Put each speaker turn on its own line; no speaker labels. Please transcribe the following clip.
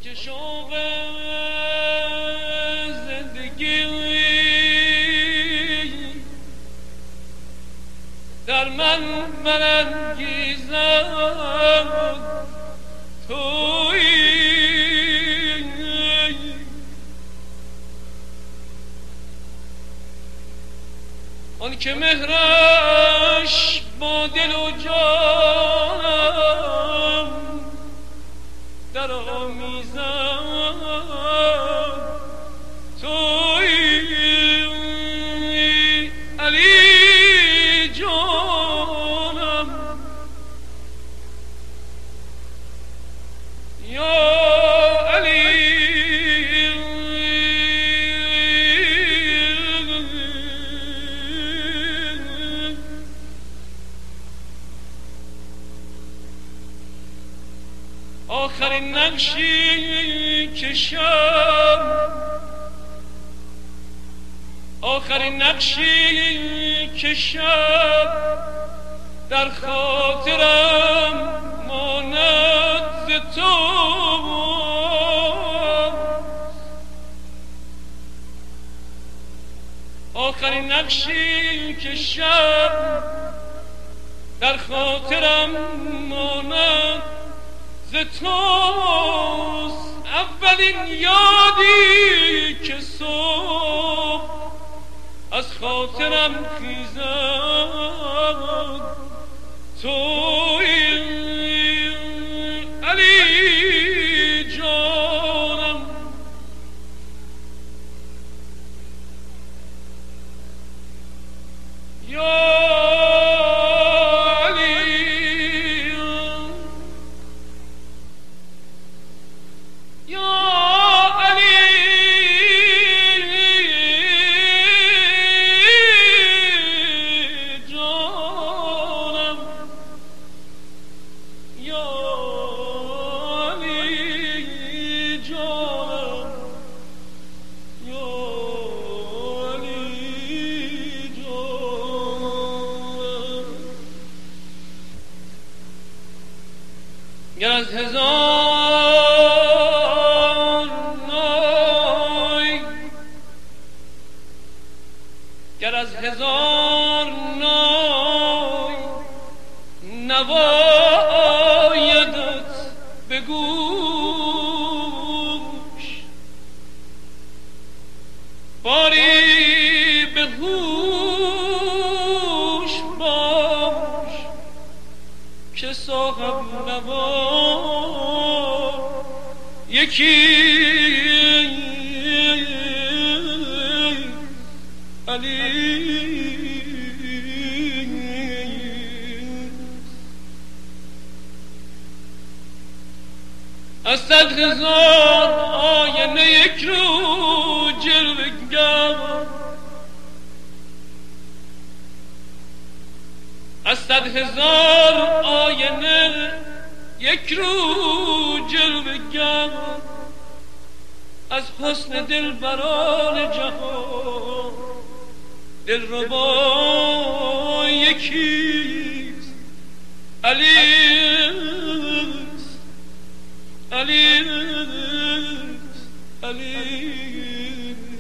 که شوق زندگی در من برانگیزد تویی، آن که مهرش با دل و جانم در آمیزد تویی، علی جانم یا علی. آخرین نقشی کشم، آخرین نقشی کشم در خاطرم ماند ز تو، آخرین نقشی کشم در خاطرم ماند ز توست، اولین یادی که صبح از خاطرم خیزد تویی، علی جانم یا گر از هزار نای، گر از هزار نای نوا آیدت به گوش، باری به هوش باش که صاحب نوا یکی علی. از 100,000 آینه یک رو جلوه‌گر، از 100,000 آینه یک رو جلوه‌گر، از حسن دلبران جهان دلربا یکیست، علیست، علیست، علیست.